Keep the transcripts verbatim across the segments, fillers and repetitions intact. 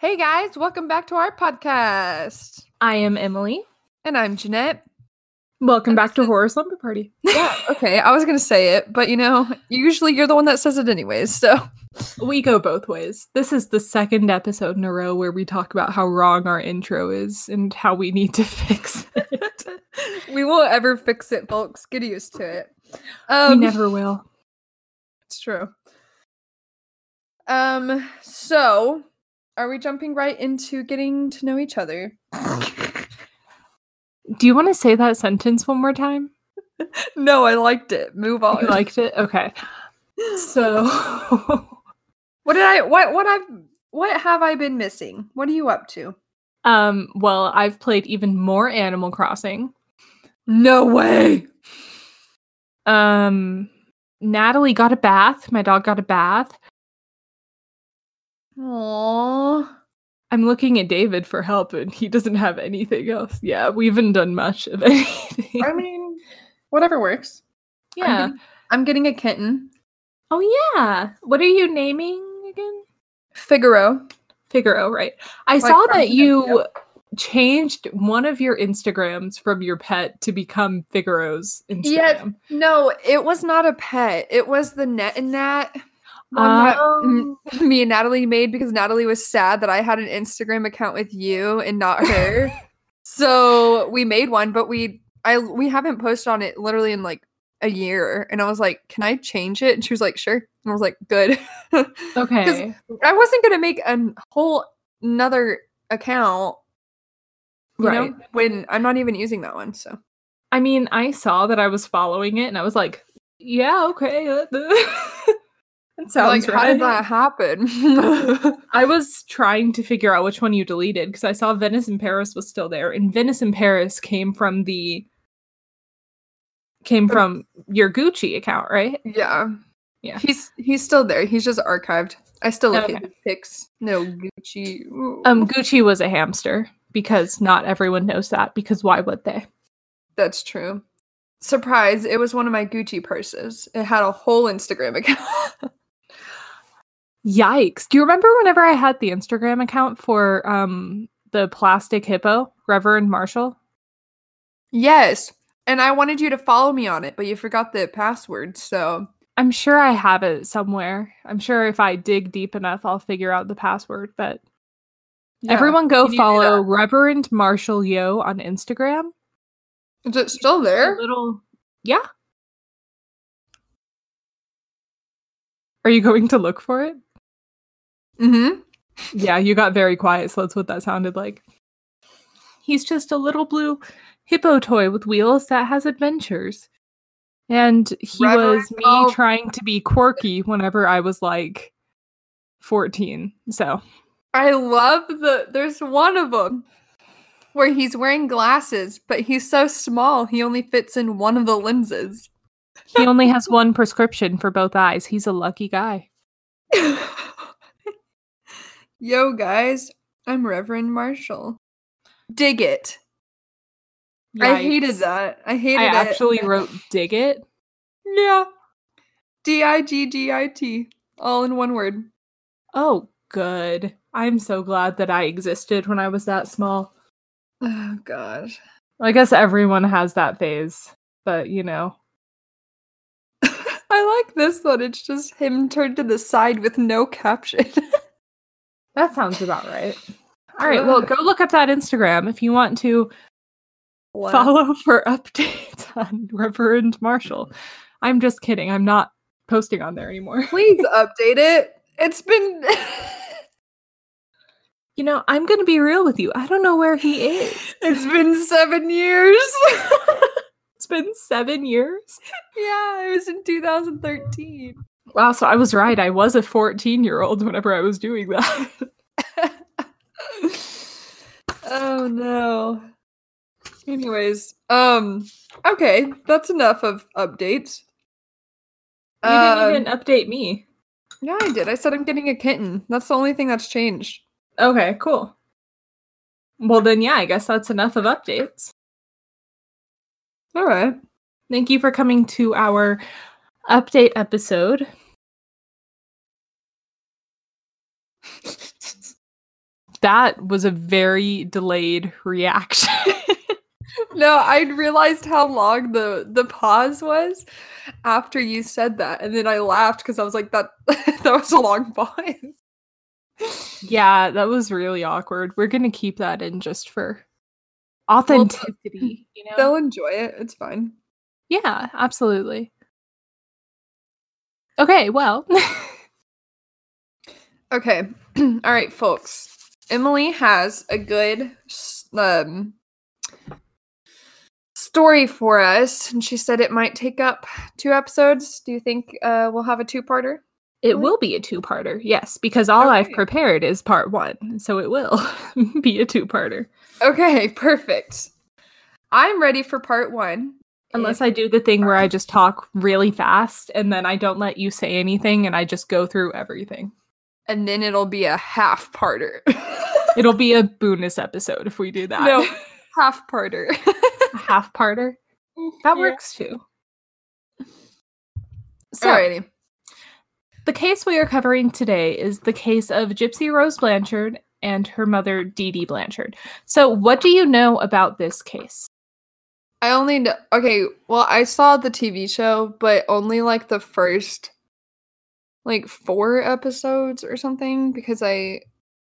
Hey guys, welcome back to our podcast. I am Emily. And I'm Jeanette. Welcome back to Horror Slumber Party. Yeah, okay, I was going to say it, but you know, usually you're the one that says it anyways, so. We go both ways. This is the second episode in a row where we talk about how wrong our intro is and how we need to fix it. We won't ever fix it, folks. Get used to it. Um, we never will. It's true. Um, so, are we jumping right into getting to know each other? Do you want to say that sentence one more time? No, I liked it. Move on. You liked it? Okay. So, what did I what what I've what have I been missing? What are you up to? Um, well, I've played even more Animal Crossing. No way. Um, Natalie got a bath. My dog got a bath. Aww. I'm looking at David for help, and he doesn't have anything else. Yeah, we haven't done much of anything. I mean, whatever works. Yeah. I'm getting, I'm getting a kitten. Oh, yeah. What are you naming again? Figaro. Figaro, right. I Like saw that from- you yep. changed one of your Instagrams from your pet to become Figaro's Instagram. Yes. No, it was not a pet. It was the Net and Nat one Um, that me and Natalie made because Natalie was sad that I had an Instagram account with you and not her. So we made one, but we I we haven't posted on it literally in like a year. And I was like, can I change it? And she was like, sure. And I was like, good. okay. I wasn't gonna make a whole another account, you Right. know, when I'm not even using that one. So I mean, I saw that I was following it, and I was like, yeah, okay. That, that sounds like, right. how did that happen? I was trying to figure out which one you deleted, because I saw Venice in Paris was still there, and Venice in Paris came from the came from your Gucci account, right? Yeah. Yeah. He's he's still there. He's just archived. I still look Okay. at his pics. No Gucci. Ooh. Um, Gucci was a hamster, because not everyone knows that, because why would they? That's true. Surprise, it was one of my Gucci purses. It had a whole Instagram account. Yikes. Do you remember whenever I had the Instagram account for um the plastic hippo, Reverend Marshall? Yes. And I wanted you to follow me on it, but you forgot the password, so I'm sure I have it somewhere. I'm sure if I dig deep enough, I'll figure out the password. But yeah. everyone go Can you do follow that? Reverend Marshall Yo on Instagram. Is it still there? A little, yeah. Are you going to look for it? Mm-hmm. Yeah, you got very quiet, so that's what that sounded like. He's just a little blue hippo toy with wheels that has adventures. And he Reverend was me Mal- trying to be quirky whenever I was like fourteen. So I love the there's one of them where he's wearing glasses, but he's so small he only fits in one of the lenses. he only has one prescription for both eyes. He's a lucky guy. Yo, guys, I'm Reverend Marshall. Dig it. I hated Yikes. that. I hated I it. actually wrote dig it. Yeah. D I G G I T. All in one word. Oh, good. I'm so glad that I existed when I was that small. Oh, gosh. I guess everyone has that phase, but you know. I like this one. It's just him turned to the side with no caption. That sounds about right. All right, well, go look up that Instagram if you want to Wow. follow for updates on Reverend Marshall. I'm just kidding. I'm not posting on there anymore. Please update it. It's been... You know, I'm going to be real with you. I don't know where he is. It's been seven years. It's been seven years. Yeah, it was in two thousand thirteen. Wow, so I was right. I was a fourteen-year-old whenever I was doing that. Oh no. Anyways, um, okay, that's enough of updates. You Um, didn't even update me. Yeah, I did. I said I'm getting a kitten. That's the only thing that's changed. Okay, cool. Well, then, yeah, I guess that's enough of updates. All right. Thank you for coming to our update episode. that was a very delayed reaction. No, I realized how long the the pause was after you said that, and then I laughed because I was like, "That that was a long pause." Yeah, that was really awkward. We're gonna keep that in just for authenticity. Well, you know, they'll enjoy it. It's fine. Yeah, absolutely. Okay, well. Okay, all right, folks. Emily has a good um. story for us, and she said it might take up two episodes. Do you think uh, we'll have a two-parter? It really? will be a two-parter, yes, because all okay. I've prepared is part one, so it will be a two-parter. Okay, perfect. I'm ready for part one. Unless if- I do the thing where I just talk really fast, and then I don't let you say anything, and I just go through everything. And then it'll be a half-parter. It'll be a bonus episode if we do that. No, half-parter. A half-parter? That yeah. works too. So, alrighty. The case we are covering today is the case of Gypsy Rose Blanchard and her mother, Dee Dee Blanchard. So, what do you know about this case? I only know, okay, well, I saw the T V show, but only like the first, like, four episodes or something, because I,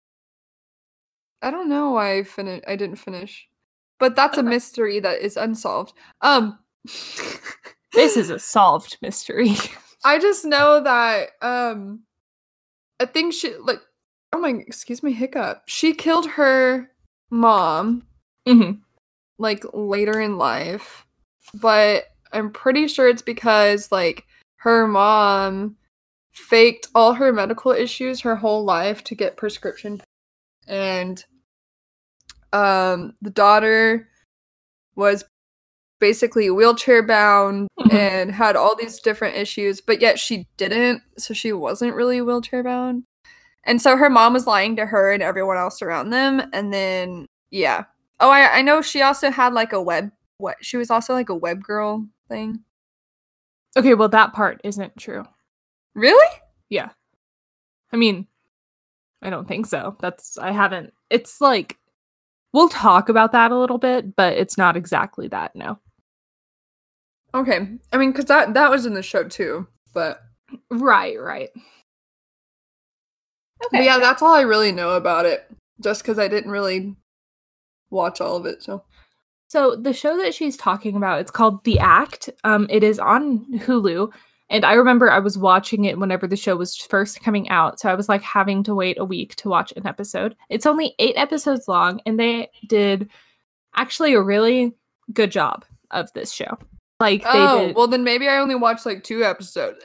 I don't know why I finished, I didn't finish. But that's a mystery that is unsolved. Um, this is a solved mystery. I just know that um, I think she like oh my excuse me hiccup. She killed her mom, mm-hmm. like later in life, but I'm pretty sure it's because like her mom faked all her medical issues her whole life to get prescription, and um, the daughter was basically wheelchair bound mm-hmm. and had all these different issues, but yet she didn't, so she wasn't really wheelchair bound. And so her mom was lying to her and everyone else around them, and then yeah. Oh, I, I know she also had like a web what she was also like a web girl thing. Okay, well that part isn't true. Really? Yeah. I mean, I don't think so. That's I haven't it's like we'll talk about that a little bit, but it's not exactly that, no. Okay. I mean, because that, that was in the show too, but... Right, right. Okay. But yeah, that's all I really know about it, just because I didn't really watch all of it, so... So the show that she's talking about, it's called The Act. Um, it is on Hulu, and I remember I was watching it whenever the show was first coming out, so I was like having to wait a week to watch an episode. It's only eight episodes long, and they did actually a really good job of this show. Like they oh, did. Well then maybe I only watched like two episodes.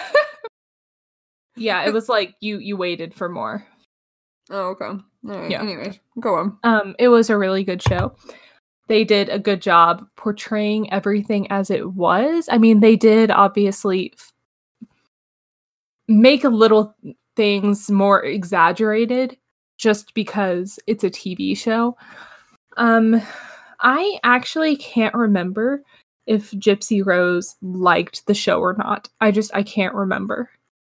Yeah, it was like you you waited for more. Oh, okay. All right. Yeah. Anyways, go on. Um, it was a really good show. They did a good job portraying everything as it was. I mean, they did obviously f- make a little things more exaggerated just because it's a T V show. Um, I actually can't remember if Gypsy Rose liked the show or not. I just, I can't remember.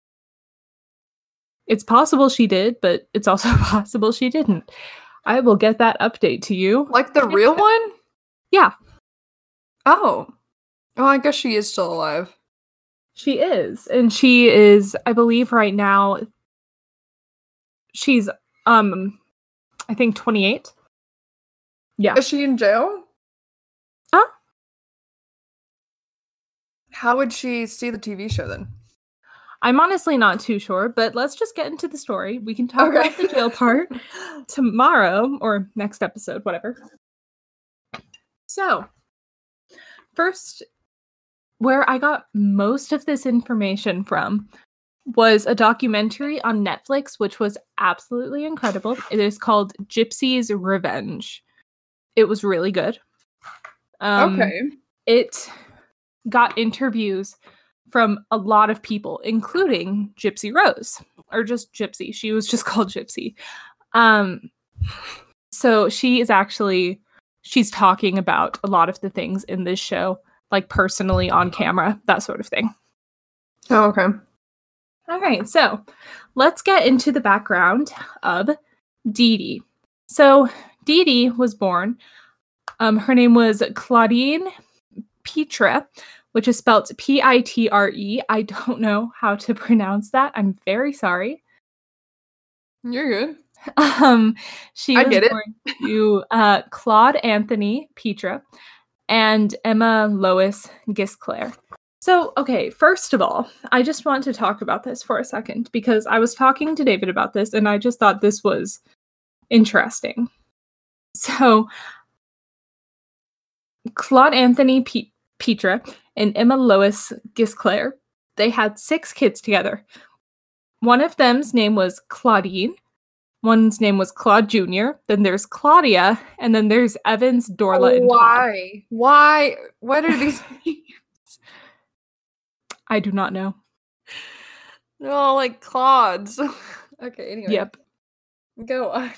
It's possible she did, but it's also possible she didn't. I will get that update to you. Like the real one? Yeah. Oh. Oh, I guess she is still alive. She is. And she is, I believe right now, she's, um, I think twenty-eight. Yeah. Is she in jail? Huh? How would she see the T V show then? I'm honestly not too sure, but let's just get into the story. We can talk okay. about the jail part tomorrow or next episode, whatever. So, first, where I got most of this information from was a documentary on Netflix, which was absolutely incredible. It is called Gypsy's Revenge. It was really good. Um, okay. It got interviews from a lot of people, including Gypsy Rose, or just Gypsy. She was just called Gypsy. Um, so she is actually, she's talking about a lot of the things in this show, like personally on camera, that sort of thing. Oh, okay. All right, so let's get into the background of Dee Dee. So Dee Dee was born. Um, her name was Claudine Pitre, which is spelled P I T R E. I don't know how to pronounce that. I'm very sorry. You're good. Um, she I was get it. born to uh, Claude Anthony Pitre and Emma Lois Gisclair. So, okay, first of all, I just want to talk about this for a second because I was talking to David about this and I just thought this was interesting. So, Claude Anthony P- Pitre and Emma Lois Gisclair, they had six kids together. One of them's name was Claudine. One's name was Claude Junior Then there's Claudia, and then there's Evans, Dorla, Oh, and Todd. why? Why? What are these names? I do not know. Oh, like Claudes. Okay, anyway. Yep. Go on.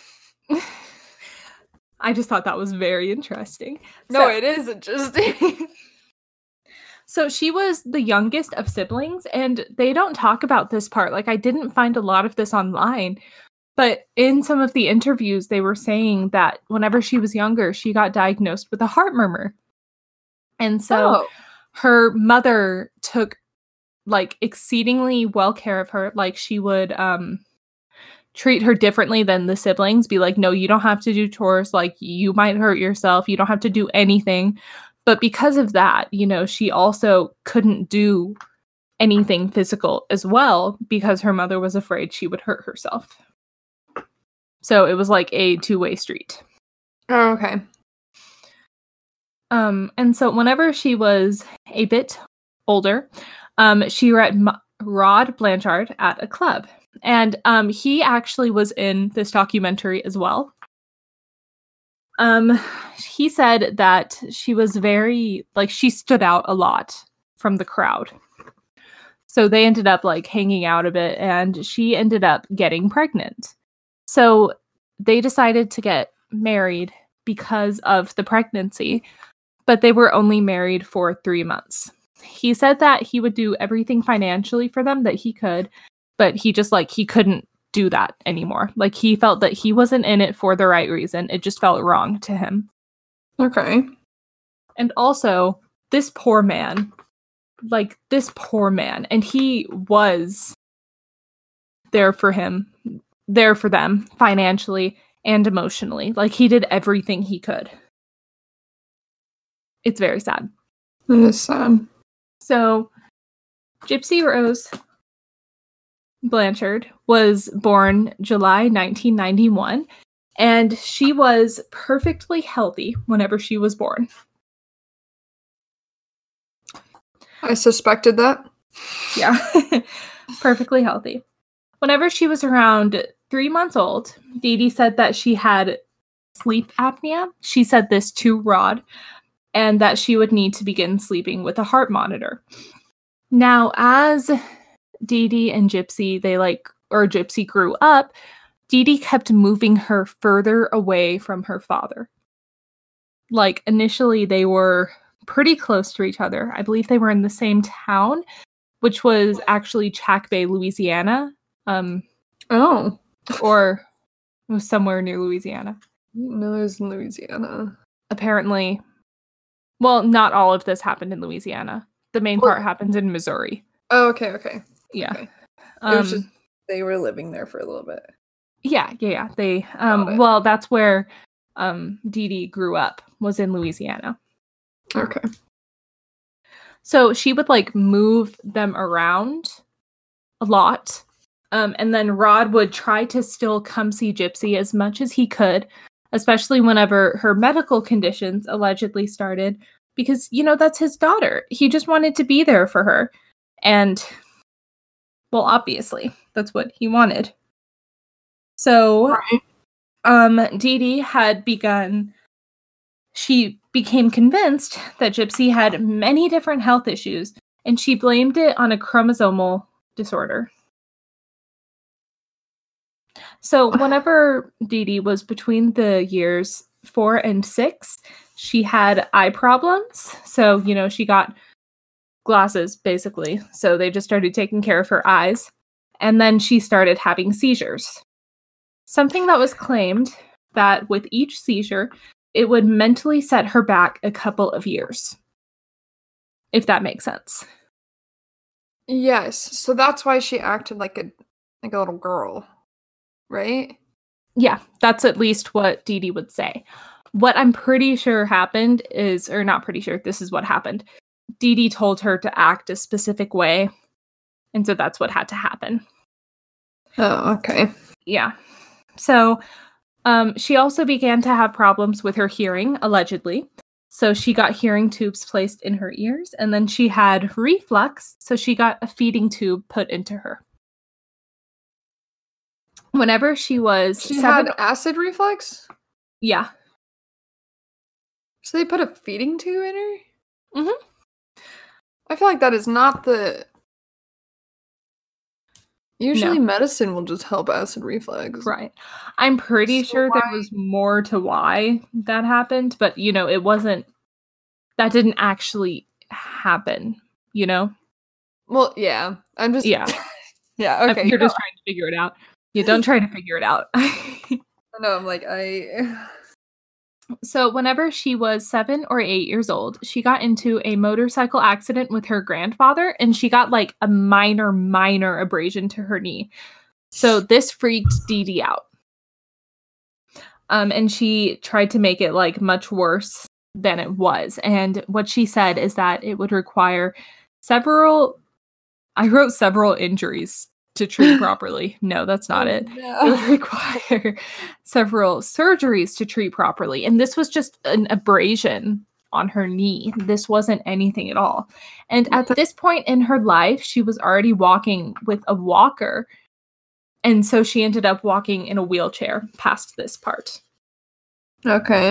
I just thought that was very interesting. No, So- it is interesting. So she was the youngest of siblings, and they don't talk about this part. Like, I didn't find a lot of this online, but in some of the interviews, they were saying that whenever she was younger, she got diagnosed with a heart murmur. And so Oh. her mother took, like, exceedingly well care of her. Like, she would um, treat her differently than the siblings, be like, no, you don't have to do chores. Like, you might hurt yourself. You don't have to do anything. But because of that, you know, she also couldn't do anything physical as well because her mother was afraid she would hurt herself. So it was like a two-way street. Oh, okay. Um, and so whenever she was a bit older, um, she met M- Rod Blanchard at a club. And um, he actually was in this documentary as well. Um, he said that she was very, like, she stood out a lot from the crowd. So they ended up, like, hanging out a bit, and she ended up getting pregnant. So they decided to get married because of the pregnancy, but they were only married for three months. He said that he would do everything financially for them that he could, but he just, like, he couldn't do that anymore. Like, he felt that he wasn't in it for the right reason. It just felt wrong to him. Okay. And also, this poor man, like, this poor man, and he was there for him, there for them financially and emotionally. Like, he did everything he could. It's very sad. That is sad. So, Gypsy Rose Blanchard was born July nineteen ninety-one, and she was perfectly healthy whenever she was born. I suspected that. Yeah, perfectly healthy. Whenever she was around three months old, Dee Dee said that she had sleep apnea. She said this to Rod, and that she would need to begin sleeping with a heart monitor. Now, as Dee Dee and Gypsy, they like, or Gypsy grew up, Dee Dee kept moving her further away from her father. Like, initially, they were pretty close to each other. I believe they were in the same town, which was actually Chack Bay, Louisiana. Um, Oh. or it was somewhere near Louisiana. I didn't know it was in Louisiana. Apparently, well, not all of this happened in Louisiana. The main Well- part happens in Missouri. Oh, okay, okay. Yeah. Okay. Um, It was just they were living there for a little bit. yeah, yeah, yeah. They, Got um, it. well, that's where um, Dee Dee grew up, was in Louisiana. Okay. So she would, like, move them around a lot. Um, and then Rod would try to still come see Gypsy as much as he could, especially whenever her medical conditions allegedly started, because, you know, that's his daughter. He just wanted to be there for her. And, well, obviously, that's what he wanted. So, Right. um, Dee Dee had begun, she became convinced that Gypsy had many different health issues, and she blamed it on a chromosomal disorder. So whenever Dee Dee was between the years four and six, she had eye problems. So, you know, she got glasses, basically. So they just started taking care of her eyes. And then she started having seizures. Something that was claimed that with each seizure, it would mentally set her back a couple of years. If that makes sense. Yes. So that's why she acted like a like a little girl, right? Yeah, that's at least what Dee Dee would say. What I'm pretty sure happened is, or not pretty sure, this is what happened. Dee Dee told her to act a specific way, and so that's what had to happen. Oh, okay. Yeah. So um, she also began to have problems with her hearing, allegedly. So she got hearing tubes placed in her ears, and then she had reflux, so she got a feeding tube put into her. Whenever she was She seven, had acid reflux? yeah. So they put a feeding tube in her? Mm-hmm. I feel like that is not the... Usually No. medicine will just help acid reflux. Right. I'm pretty So sure why- there was more to why that happened, but, you know, it wasn't... That didn't actually happen, you know? Well, yeah. I'm just... Yeah. yeah, okay. You're no, just trying to figure it out. You don't try to figure it out. No, I'm like, I... So whenever she was seven or eight years old, she got into a motorcycle accident with her grandfather, and she got like a minor, minor abrasion to her knee. So this freaked Dee Dee out. Um, and she tried to make it like much worse than it was. And what she said is that it would require several, I wrote several injuries to treat properly. No, that's not Oh, it. no. It would require several surgeries to treat properly. And this was just an abrasion on her knee. This wasn't anything at all. And at this point in her life, she was already walking with a walker. And so she ended up walking in a wheelchair past this part. Okay.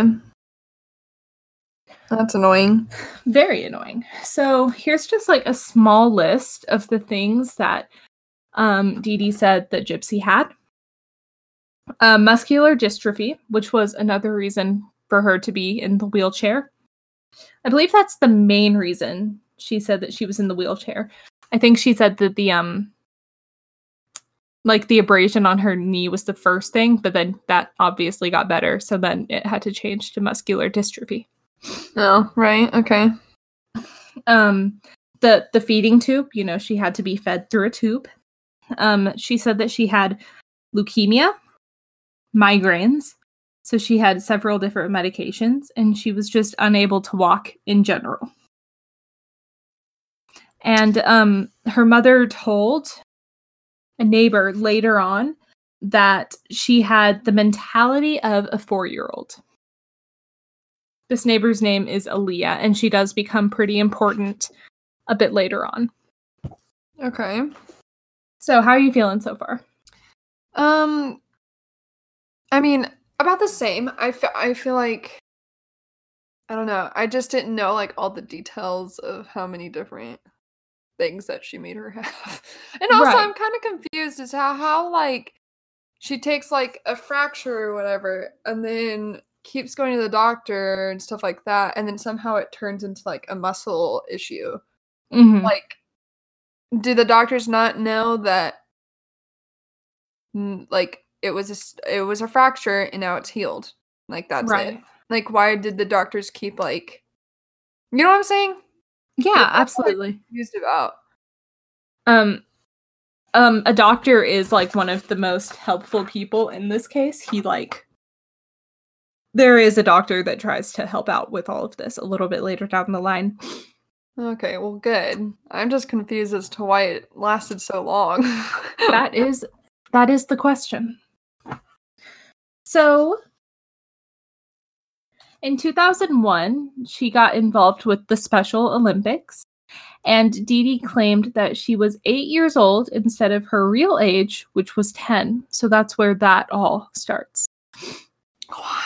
That's annoying. Very annoying. So here's just like a small list of the things that um, Dee Dee said that Gypsy had. Uh, muscular dystrophy, which was another reason for her to be in the wheelchair. I believe that's the main reason she said that she was in the wheelchair. I think she said that the um like the abrasion on her knee was the first thing, but then that obviously got better, so then it had to change to muscular dystrophy. Oh, right. Okay. Um the the feeding tube, you know, she had to be fed through a tube. Um she said that she had leukemia, migraines, so she had several different medications, and she was just unable to walk in general. And um her mother told a neighbor later on that she had the mentality of a four-year-old. This neighbor's name is Aaliyah, and she does become pretty important a bit later on. Okay. So how are you feeling so far? Um, I mean, about the same. I, fe- I feel like, I don't know. I just didn't know, like, all the details of how many different things that she made her have. And also, Right. I'm kind of confused as how, how, like, she takes, like, a fracture or whatever, and then keeps going to the doctor and stuff like that, and then somehow it turns into, like, a muscle issue. Mm-hmm. Like, do the doctors not know that, n- like, it was a, s- it was a fracture and now it's healed? Like, that's Right. it. Like, why did the doctors keep, like, you know what I'm saying? Yeah, That's what I'm absolutely. confused about. Um, um, a doctor is like one of the most helpful people in this case. He like, there is a doctor that tries to help out with all of this a little bit later down the line. Okay, well, good. I'm just confused as to why it lasted so long. That is, that is the question. So, in two thousand one, she got involved with the Special Olympics, and Dee Dee claimed that she was eight years old instead of her real age, which was ten. So that's where that all starts. Why?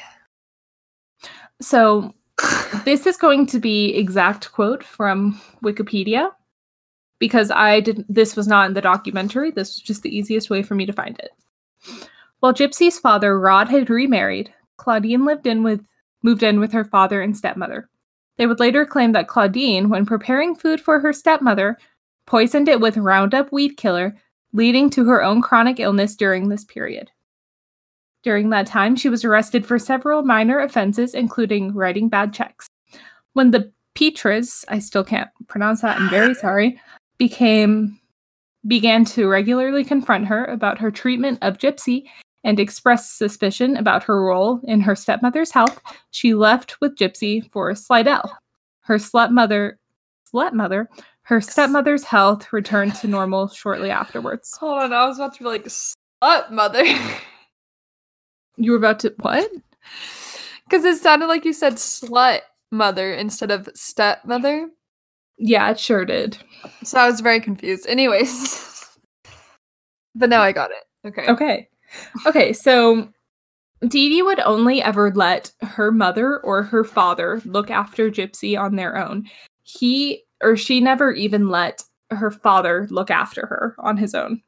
So this is going to be exact quote from Wikipedia, because I did this was not in the documentary. This was just the easiest way for me to find it. While Gypsy's father, Rod, had remarried, Claudine lived in with moved in with her father and stepmother. They would later claim that Claudine, when preparing food for her stepmother, poisoned it with Roundup weed killer, leading to her own chronic illness during this period. During that time, she was arrested for several minor offenses, including writing bad checks. When the Petras, I still can't pronounce that, I'm very sorry, became began to regularly confront her about her treatment of Gypsy and expressed suspicion about her role in her stepmother's health, she left with Gypsy for Slidell. Her stepmother, stepmother, her stepmother's health returned to normal shortly afterwards. Hold on, I was about to be like, stepmother. You were about to, what? Because it sounded like you said slut mother instead of stepmother. Yeah, it sure did. So I was very confused. Anyways. But now I got it. Okay. Okay. Okay, so Dee Dee would only ever let her mother or her father look after Gypsy on their own. He or she never even let her father look after her on his own.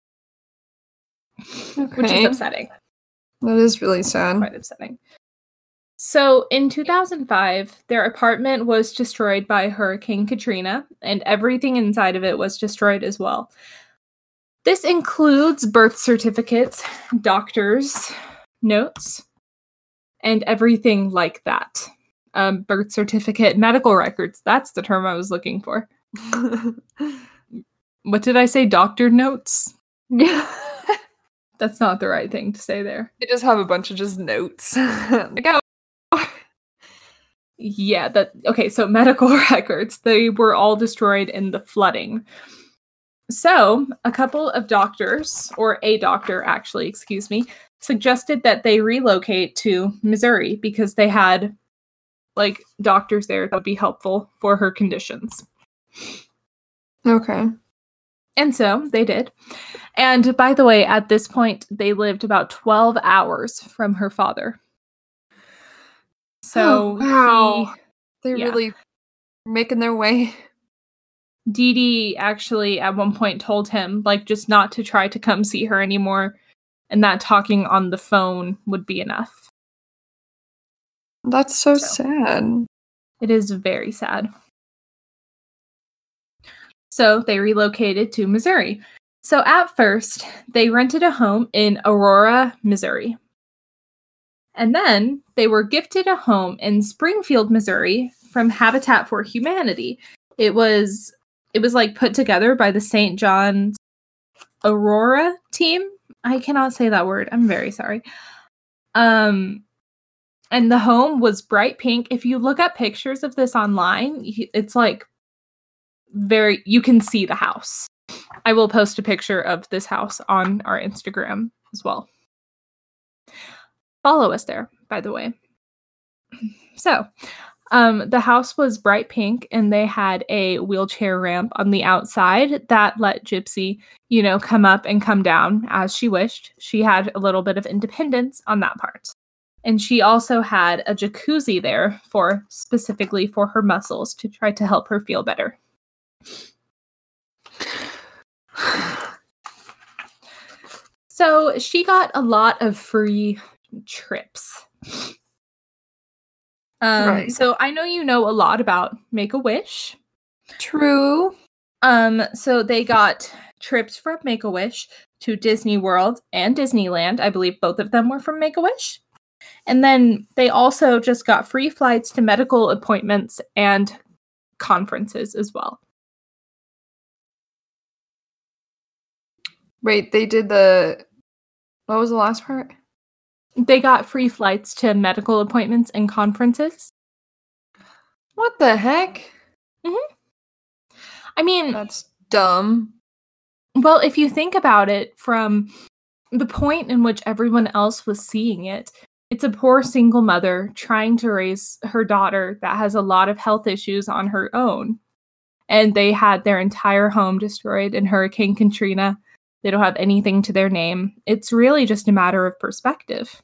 Okay. Which is upsetting. That is really sad. Quite upsetting. So in two thousand five, their apartment was destroyed by Hurricane Katrina, and everything inside of it was destroyed as well. This includes birth certificates, doctors' notes, and everything like that. Um, birth certificate, medical records. That's the term I was looking for. What did I say? Doctor notes? Yeah. That's not the right thing to say there. They just have a bunch of just notes. Like, oh. Yeah, that okay, so medical records, they were all destroyed in the flooding. So, a couple of doctors, or a doctor actually, excuse me, suggested that they relocate to Missouri because they had like doctors there that would be helpful for her conditions. Okay. And so they did. And by the way, at this point, they lived about twelve hours from her father. So, oh, wow. he, They're yeah. really making their way. Dee Dee actually at one point told him, like, just not to try to come see her anymore, and that talking on the phone would be enough. That's so, So. sad. It is very sad. So they relocated to Missouri. So at first, they rented a home in Aurora, Missouri. And then they were gifted a home in Springfield, Missouri from Habitat for Humanity. It was it was like put together by the Saint John's Aurora team. I cannot say that word. I'm very sorry. Um and the home was bright pink. If you look up pictures of this online, it's like very you can see the house. I will post a picture of this house on our Instagram as well. Follow us there, by the way. So, um, the house was bright pink, and they had a wheelchair ramp on the outside that let Gypsy, you know, come up and come down as she wished. She had a little bit of independence on that part. And she also had a jacuzzi there for specifically for her muscles to try to help her feel better. So she got a lot of free trips. Um, Right. So I know you know a lot about Make-A-Wish. True. Um, so they got trips from Make-A-Wish to Disney World and Disneyland. I believe both of them were from Make-A-Wish. And then they also just got free flights to medical appointments and conferences as well. Wait, they did the... What was the last part? They got free flights to medical appointments and conferences. What the heck? Mm-hmm. I mean... That's dumb. Well, if you think about it from the point in which everyone else was seeing it, it's a poor single mother trying to raise her daughter that has a lot of health issues on her own. And they had their entire home destroyed in Hurricane Katrina. They don't have anything to their name. It's really just a matter of perspective.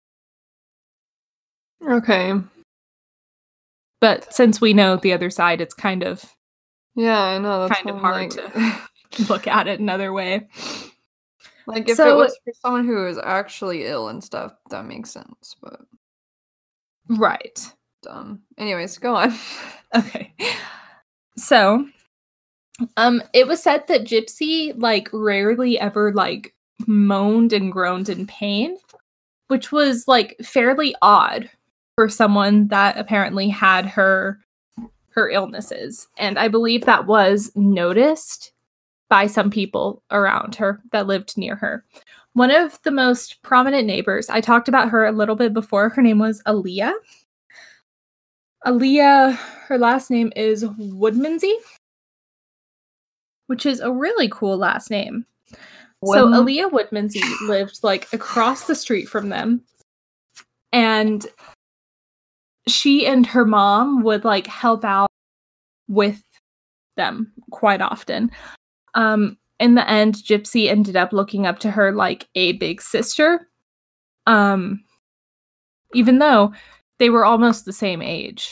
Okay. But since we know the other side, it's kind of Yeah, I know. That's kind of why hard I'm to look at it another way. Like, if So- it was for someone who is actually ill and stuff, that makes sense, but Right. dumb. Anyways, go on. Okay. So, um, it was said that Gypsy, like, rarely ever, like, moaned and groaned in pain. which was like fairly odd for someone that apparently had her her illnesses. And I believe that was noticed by some people around her that lived near her. One of the most prominent neighbors, I talked about her a little bit before. Her name was Aaliyah. Aaliyah, her last name is Woodmansey, which is a really cool last name. Wood- so Aaliyah Woodmansey lived like across the street from them. And she and her mom would like help out with them quite often. Um, in the end, Gypsy ended up looking up to her like a big sister. Um, even though they were almost the same age,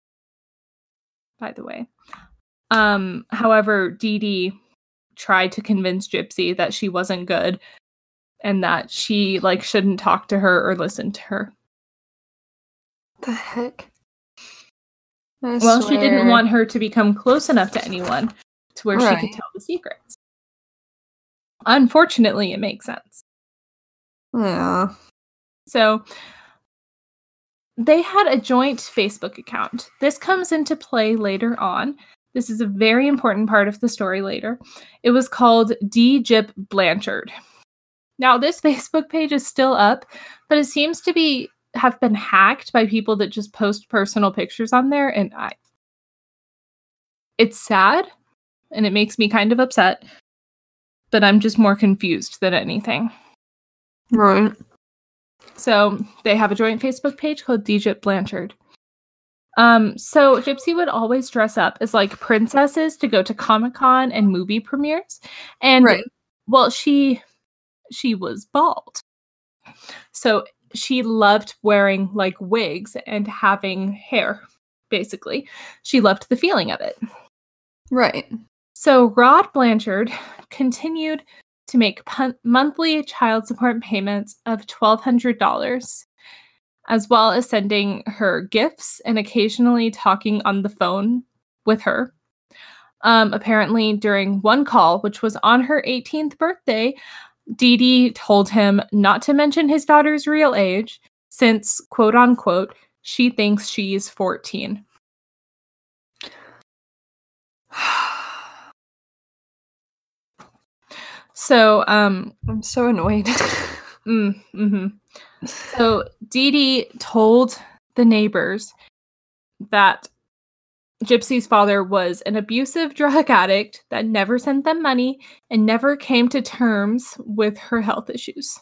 by the way. Um, however, Dee Dee tried to convince Gypsy that she wasn't good and that she like shouldn't talk to her or listen to her. The heck? I well, swear. She didn't want her to become close enough to anyone to where right. she could tell the secrets. Unfortunately, it makes sense. Yeah. So they had a joint Facebook account. This comes into play later on. This is a very important part of the story later. It was called D. Gyp Blanchard. Now, this Facebook page is still up, but it seems to be have been hacked by people that just post personal pictures on there, and I it's sad, and it makes me kind of upset, but I'm just more confused than anything. Right. So they have a joint Facebook page called D. Gyp Blanchard. Um, so Gypsy would always dress up as like princesses to go to Comic-Con and movie premieres. And right. well, she she was bald. So she loved wearing like wigs and having hair, basically. She loved the feeling of it. Right. So Rod Blanchard continued to make pun- monthly child support payments of twelve hundred dollars, as well as sending her gifts and occasionally talking on the phone with her. Um, apparently, during one call, which was on her eighteenth birthday, Dee Dee told him not to mention his daughter's real age since, quote unquote, she thinks she's fourteen. So, um... I'm so annoyed. mm, mm-hmm. So, Dee Dee told the neighbors that Gypsy's father was an abusive drug addict that never sent them money and never came to terms with her health issues.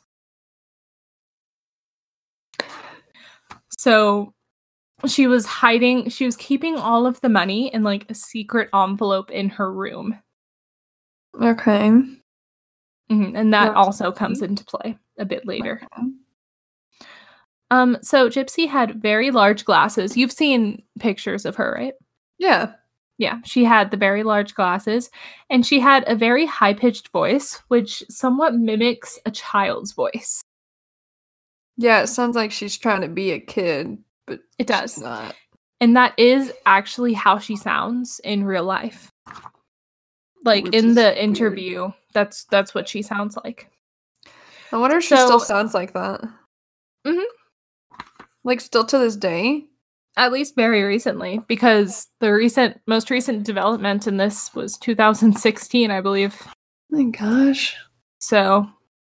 So she was hiding, she was keeping all of the money in like a secret envelope in her room. Okay. Mm-hmm. And that That's also funny. comes into play a bit later. Okay. Um, so Gypsy had very large glasses. You've seen pictures of her, right? Yeah. Yeah, she had the very large glasses, and she had a very high-pitched voice, which somewhat mimics a child's voice. Yeah, it sounds like she's trying to be a kid, but It does. she's not. And that is actually how she sounds in real life. Like, Which in is the weird. interview, that's that's what she sounds like. I wonder if she So- still sounds like that. Mhm. Like, still to this day? At least very recently, because the recent, most recent development in this was two thousand sixteen, I believe. Oh my gosh. So,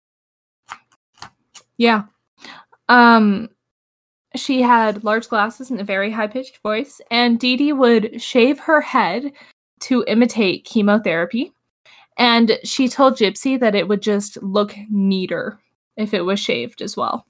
yeah. Um, she had large glasses and a very high-pitched voice, and Dee Dee would shave her head to imitate chemotherapy. And she told Gypsy that it would just look neater if it was shaved as well.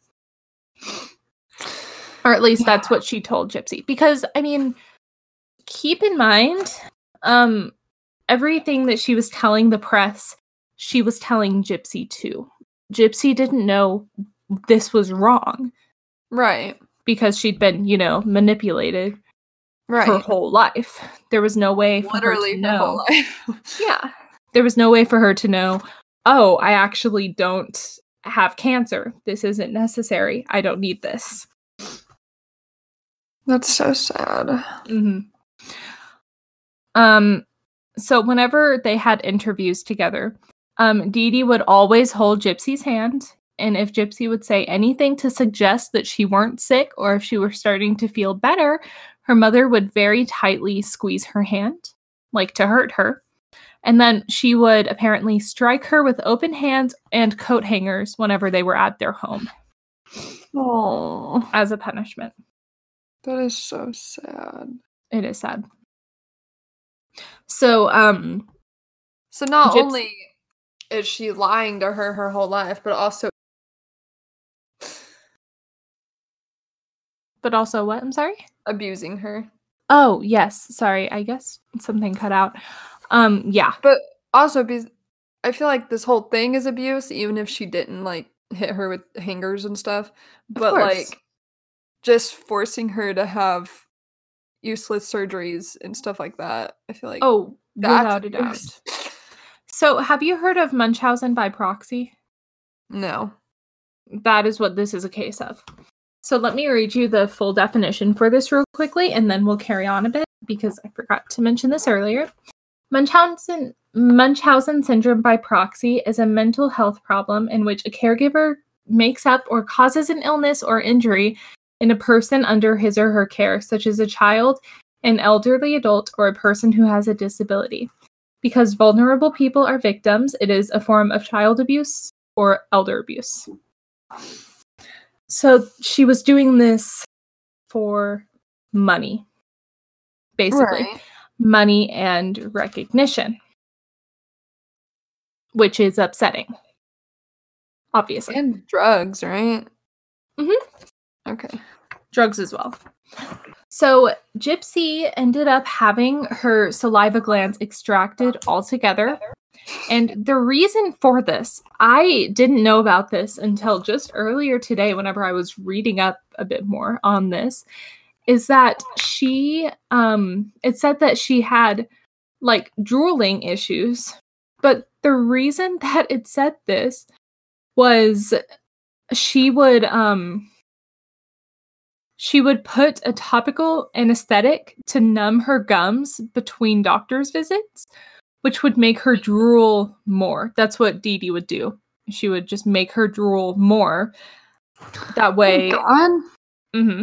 Or at least that's what she told Gypsy. Because, I mean, keep in mind, um, everything that she was telling the press, she was telling Gypsy too. Gypsy didn't know this was wrong Right. because she'd been, you know, manipulated Right. her whole life. There was no way for Literally her to her know. whole life. Yeah. There was no way for her to know, oh, I actually don't have cancer. This isn't necessary. I don't need this. That's so sad. Mm-hmm. Um, so whenever they had interviews together, um, Dee Dee would always hold Gypsy's hand and if Gypsy would say anything to suggest that she weren't sick or if she were starting to feel better, her mother would very tightly squeeze her hand, like to hurt her. And then she would apparently strike her with open hands and coat hangers whenever they were at their home. Oh, as a punishment. That is so sad. It is sad. So, um... So not Gypsy- only is she lying to her her whole life, but also... But also what? I'm sorry? Abusing her. Oh, yes. Sorry. I guess something cut out. Um, yeah. But also, because I feel like this whole thing is abuse, even if she didn't, like, hit her with hangers and stuff. But, course. like, just forcing her to have useless surgeries and stuff like that. I feel like Oh, that's without a doubt. abuse. So, have you heard of Munchausen by proxy? No. That is what this is a case of. So let me read you the full definition for this real quickly, and then we'll carry on a bit, because I forgot to mention this earlier. Munchausen, Munchausen syndrome by proxy is a mental health problem in which a caregiver makes up or causes an illness or injury in a person under his or her care, such as a child, an elderly adult, or a person who has a disability. Because vulnerable people are victims, it is a form of child abuse or elder abuse. So she was doing this for money, basically. Right. Money and recognition, which is upsetting, obviously. And drugs, right? Mm-hmm. Okay. Drugs as well. So Gypsy ended up having her saliva glands extracted altogether. And the reason for this, I didn't know about this until just earlier today whenever I was reading up a bit more on this, is that she, um, it said that she had, like, drooling issues. But the reason that it said this was she would, um, she would put a topical anesthetic to numb her gums between doctor's visits, which would make her drool more. That's what Dee Dee would do. She would just make her drool more. That way. Oh, God. Mm-hmm.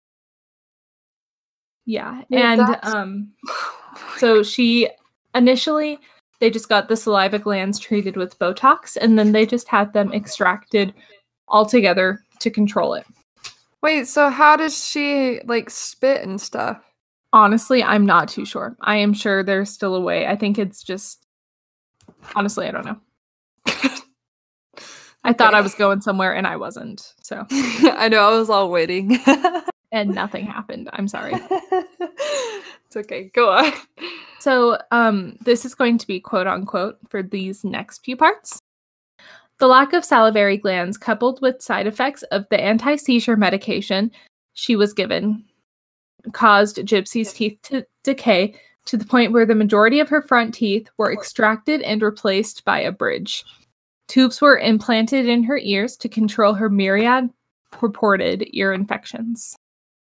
Yeah. Yeah, and that's- um, so she initially, they just got the saliva glands treated with Botox, and then they just had them extracted altogether to control it. Wait, so how does she, like, spit and stuff? Honestly, I'm not too sure. I am sure there's still a way. I think it's just... Honestly, I don't know. I thought I was going somewhere, and I wasn't. So, I know, I was all waiting. and nothing happened. I'm sorry. It's okay. Go on. So, um, this is going to be quote unquote for these next few parts. The lack of salivary glands, coupled with side effects of the anti-seizure medication she was given, caused Gypsy's teeth to decay to the point where the majority of her front teeth were extracted and replaced by a bridge. Tubes were implanted in her ears to control her myriad purported ear infections.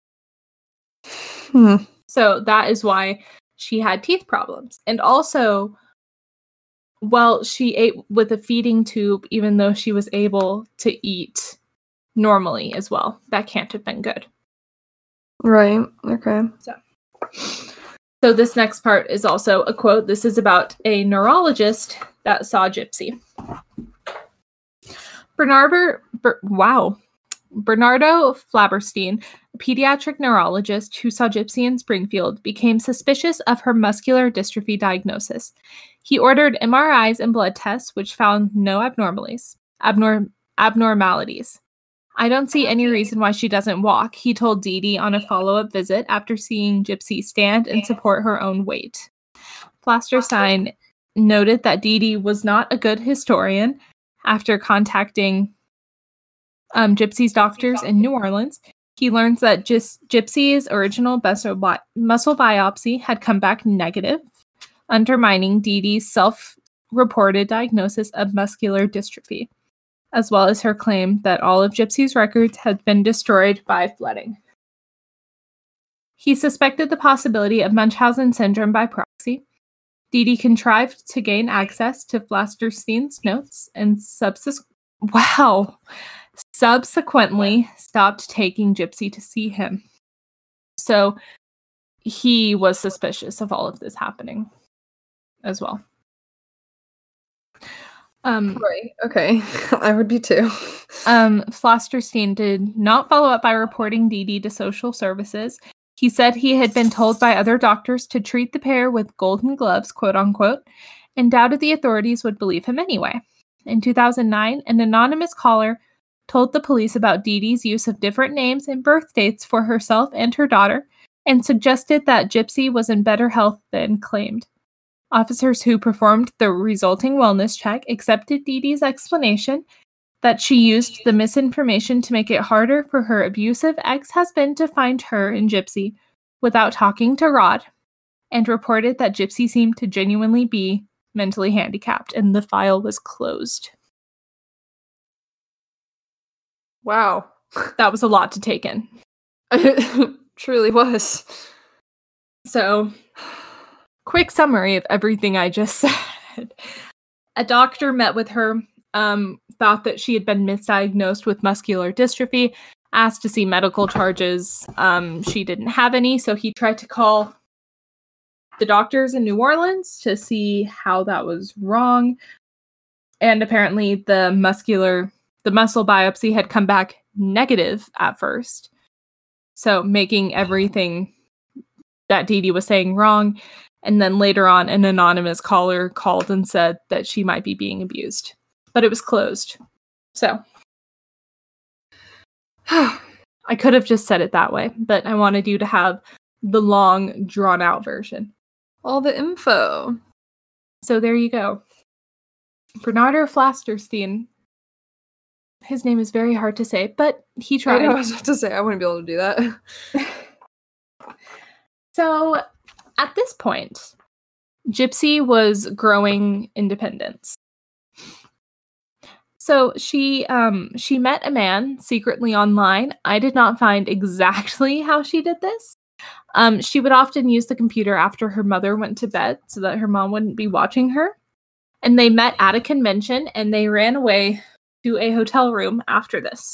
Hmm. So that is why she had teeth problems. And also, well, she ate with a feeding tube, even though she was able to eat normally as well. That can't have been good. Right. Okay. So, so this next part is also a quote. This is about a neurologist that saw Gypsy. Bernardo, Ber, wow. Bernardo Flaberstein, a pediatric neurologist who saw Gypsy in Springfield, became suspicious of her muscular dystrophy diagnosis. He ordered M R Is and blood tests, which found no abnormalities. Abnorm- abnormalities. I don't see any reason why she doesn't walk, he told Dee Dee on a follow-up visit after seeing Gypsy stand and support her own weight. Flasterstein noted that Dee Dee was not a good historian. After contacting um, Gypsy's doctors in New Orleans, he learns that just Gypsy's original muscle, bi- muscle biopsy had come back negative, undermining Dee Dee's self-reported diagnosis of muscular dystrophy, as well as her claim that all of Gypsy's records had been destroyed by flooding. He suspected the possibility of Munchausen syndrome by proxy. Dee Dee contrived to gain access to Flasterstein's notes and subs- Wow. Subsequently stopped taking Gypsy to see him. So he was suspicious of all of this happening as well. Um, right. Okay. I would be too. Um, Flosterstein did not follow up by reporting Dee Dee to social services. He said he had been told by other doctors to treat the pair with golden gloves, quote unquote, and doubted the authorities would believe him anyway. In two thousand nine, an anonymous caller told the police about Dee Dee's use of different names and birth dates for herself and her daughter, and suggested that Gypsy was in better health than claimed. Officers who performed the resulting wellness check accepted Dee Dee's explanation that she used the misinformation to make it harder for her abusive ex-husband to find her and Gypsy without talking to Rod, and reported that Gypsy seemed to genuinely be mentally handicapped, and the file was closed. Wow. That was a lot to take in. It truly was. So, quick summary of everything I just said. A doctor met with her, um, thought that she had been misdiagnosed with muscular dystrophy, asked to see medical charges. Um, she didn't have any, so he tried to call the doctors in New Orleans to see how that was wrong. And apparently the muscular, the muscle biopsy had come back negative at first. So making everything that Dee Dee was saying wrong. And then later on, an anonymous caller called and said that she might be being abused. But it was closed. So I could have just said it that way, but I wanted you to have the long, drawn-out version. All the info. So there you go. Bernardo Flosterstein. His name is very hard to say, but he tried. I know, I was about to say, I wouldn't be able to do that. So at this point, Gypsy was growing independence. So she um, she met a man secretly online. I did not find exactly how she did this. Um, she would often use the computer after her mother went to bed so that her mom wouldn't be watching her. And they met at a convention, and they ran away to a hotel room after this.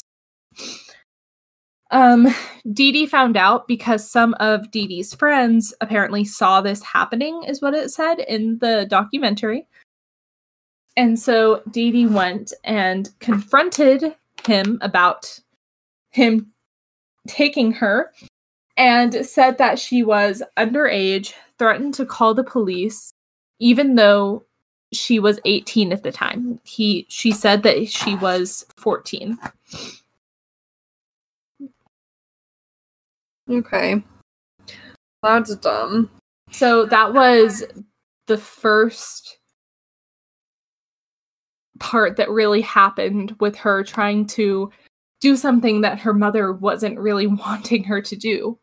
Um, Dee Dee found out because some of Dee Dee's friends apparently saw this happening, is what it said in the documentary. And so Dee Dee went and confronted him about him taking her and said that she was underage, threatened to call the police, even though she was eighteen at the time. He, she said that she was fourteen. Okay. That's dumb. So that was the first part that really happened with her trying to do something that her mother wasn't really wanting her to do.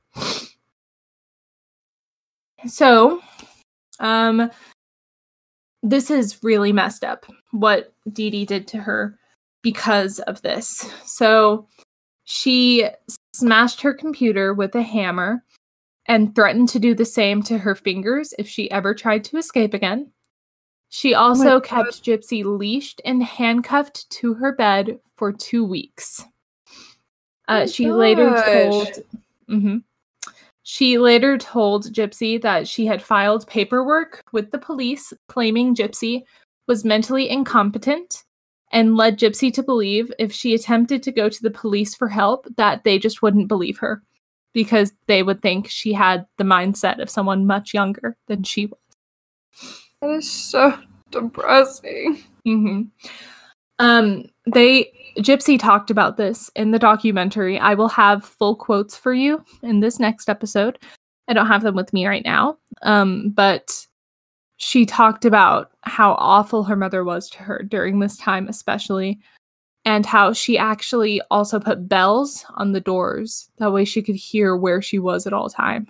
So, um, this is really messed up, what Dee Dee did to her because of this. So, she smashed her computer with a hammer and threatened to do the same to her fingers if she ever tried to escape again. She also oh kept Gypsy leashed and handcuffed to her bed for two weeks. Uh, oh she gosh. later told... Mm-hmm. She later told Gypsy that she had filed paperwork with the police claiming Gypsy was mentally incompetent, and led Gypsy to believe if she attempted to go to the police for help, that they just wouldn't believe her because they would think she had the mindset of someone much younger than she was. That is so depressing. Mm-hmm. Um, they Gypsy talked about this in the documentary. I will have full quotes for you in this next episode. I don't have them with me right now, um, but she talked about how awful her mother was to her during this time, especially, and how she actually also put bells on the doors. That way she could hear where she was at all time.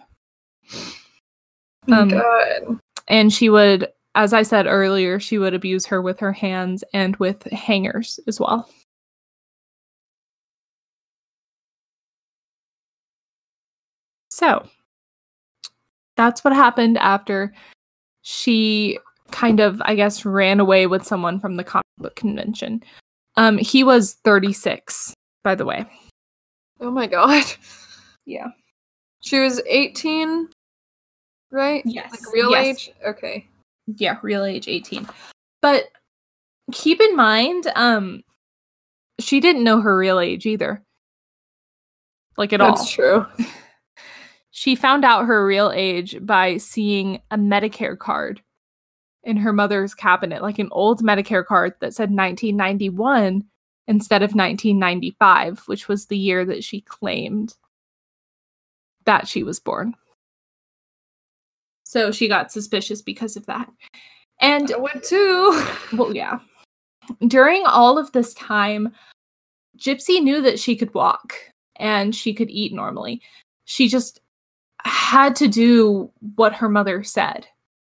Um, God. And she would, as I said earlier, she would abuse her with her hands and with hangers as well. So, that's what happened after she kind of, I guess, ran away with someone from the comic book convention. Um, he was thirty-six, by the way. Oh my god. Yeah. She was eighteen, right? Yes. Like real yes. age? Okay. Yeah, real age eighteen. But keep in mind, um, she didn't know her real age either. Like at That's all. That's true. She found out her real age by seeing a Medicare card in her mother's cabinet, like an old Medicare card that said nineteen ninety-one instead of nineteen ninety-five, which was the year that she claimed that she was born. So she got suspicious because of that. And I would too. Well, yeah. During all of this time, Gypsy knew that she could walk and she could eat normally. She just had to do what her mother said.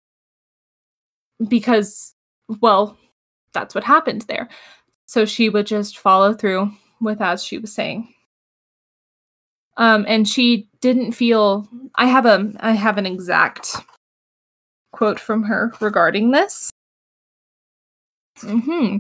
Because, well, that's what happened there. So she would just follow through with as she was saying. Um, and she didn't feel. I have a. I have an exact quote from her regarding this. Hmm.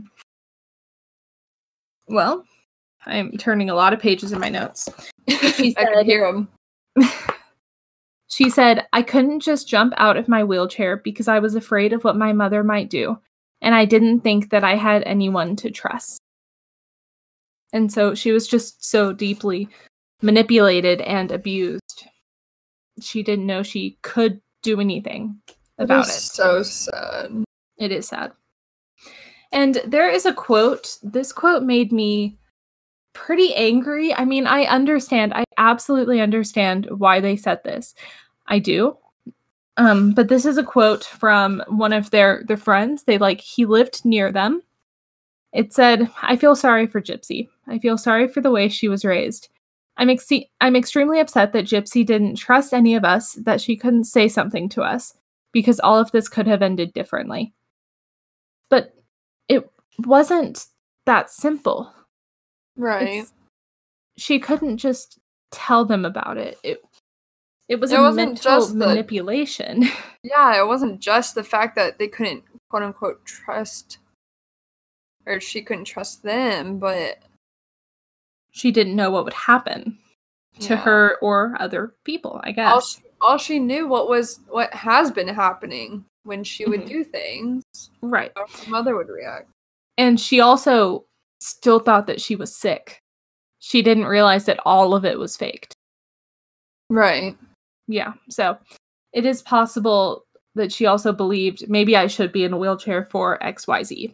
Well, I'm turning a lot of pages in my notes. She said, I could hear them. She said, I couldn't just jump out of my wheelchair because I was afraid of what my mother might do, and I didn't think that I had anyone to trust. And so she was just so deeply manipulated and abused. She didn't know she could do anything about it. So sad. It is sad. And there is a quote. This quote made me pretty angry. I mean, I understand. I absolutely understand why they said this. I do. Um, but this is a quote from one of their, their friends. They like, he lived near them. It said, I feel sorry for Gypsy. I feel sorry for the way she was raised. I'm, ex- I'm extremely upset that Gypsy didn't trust any of us, that she couldn't say something to us, because all of this could have ended differently. But it wasn't that simple. Right. It's, she couldn't just tell them about it. It it was it a wasn't mental just the, manipulation. Yeah, it wasn't just the fact that they couldn't quote unquote trust, or she couldn't trust them, but she didn't know what would happen to yeah. her or other people, I guess. All she, all she knew what was what has been happening when she would mm-hmm. do things. Right. How her mother would react. And she also still thought that she was sick. She didn't realize that all of it was faked. Right. Yeah. So it is possible that she also believed, maybe I should be in a wheelchair for X Y Z.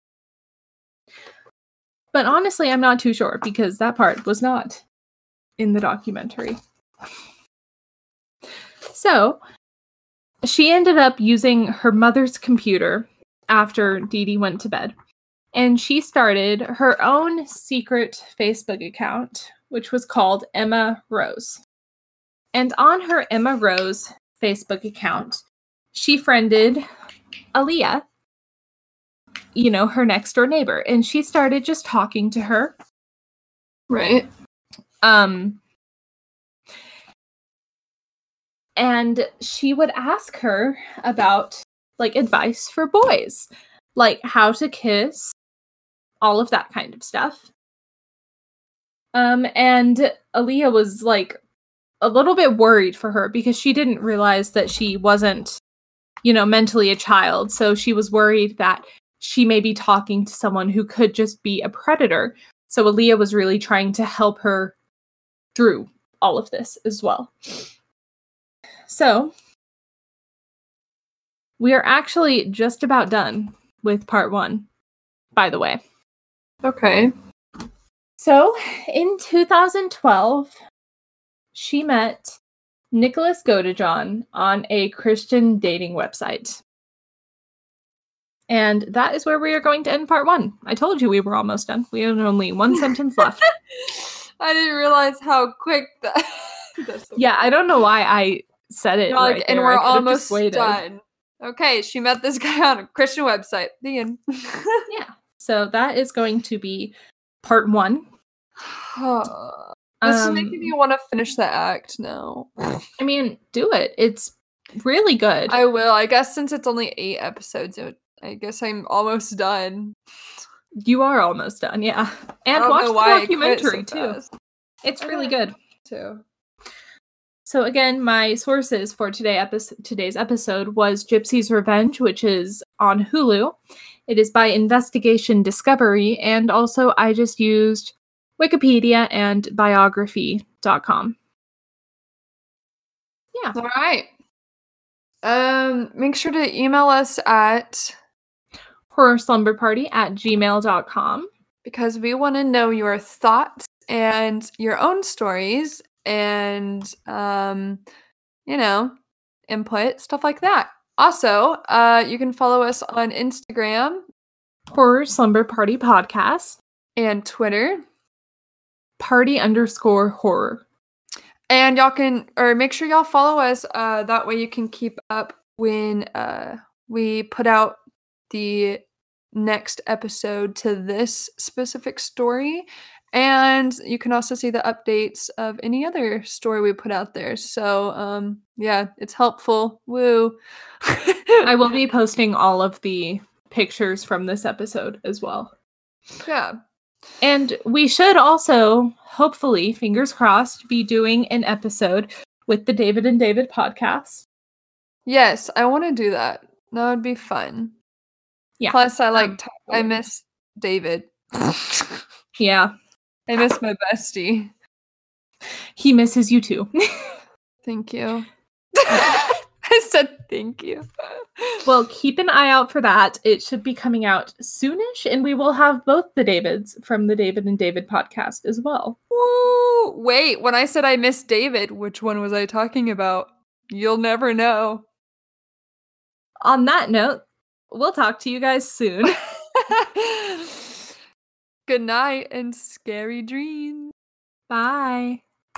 But honestly, I'm not too sure because that part was not in the documentary. So she ended up using her mother's computer after Dee Dee went to bed. And she started her own secret Facebook account, which was called Emma Rose. And on her Emma Rose Facebook account, she friended Aaliyah, you know, her next door neighbor. And she started just talking to her. Right. Um, and she would ask her about, like, advice for boys. Like, how to kiss, all of that kind of stuff. Um, and Aaliyah was, like, a little bit worried for her because she didn't realize that she wasn't, you know, mentally a child. So she was worried that she may be talking to someone who could just be a predator. So Aaliyah was really trying to help her through all of this as well. So we are actually just about done with part one, by the way. Okay. So in two thousand twelve, she met Nicholas Godejohn on a Christian dating website. And that is where we are going to end part one. I told you we were almost done. We had only one sentence left. I didn't realize how quick that... That's so yeah, funny. I don't know why I said it right like, And there. we're almost done. Okay, she met this guy on a Christian website. The end. Yeah. So that is going to be part one. This um, is making me want to finish the act now. I mean, do it. It's really good. I will. I guess since it's only eight episodes, it, I guess I'm almost done. You are almost done, yeah. And don't watch know the why I quit documentary so too. fast. It's really Uh, good. Too. So again, my sources for today epi- today's episode was Gypsy's Revenge, which is on Hulu. It is by Investigation Discovery, and also I just used Wikipedia and biography dot com. Yeah. All right. Um, make sure to email us at horror slumber party at gmail dot com. because we want to know your thoughts and your own stories and um, you know, input, stuff like that. Also, uh, you can follow us on Instagram, Horror Slumber Party Podcast, and Twitter. Party underscore horror. And y'all can, or make sure y'all follow us. Uh, that way you can keep up when uh, we put out the next episode to this specific story. And you can also see the updates of any other story we put out there. So, um, yeah, it's helpful. Woo. I will be posting all of the pictures from this episode as well. Yeah. And we should also, hopefully, fingers crossed, be doing an episode with the David and David podcast. Yes, I want to do that. That would be fun. Yeah. Plus, I like, um, t- I miss David. Yeah. I miss my bestie. He misses you too. Thank you. I said thank you. Well, keep an eye out for that. It should be coming out soonish, and we will have both the Davids from the David and David podcast as well. Woo! Wait, when I said I miss David, which one was I talking about? You'll never know. On that note, we'll talk to you guys soon. Good night and scary dreams. Bye.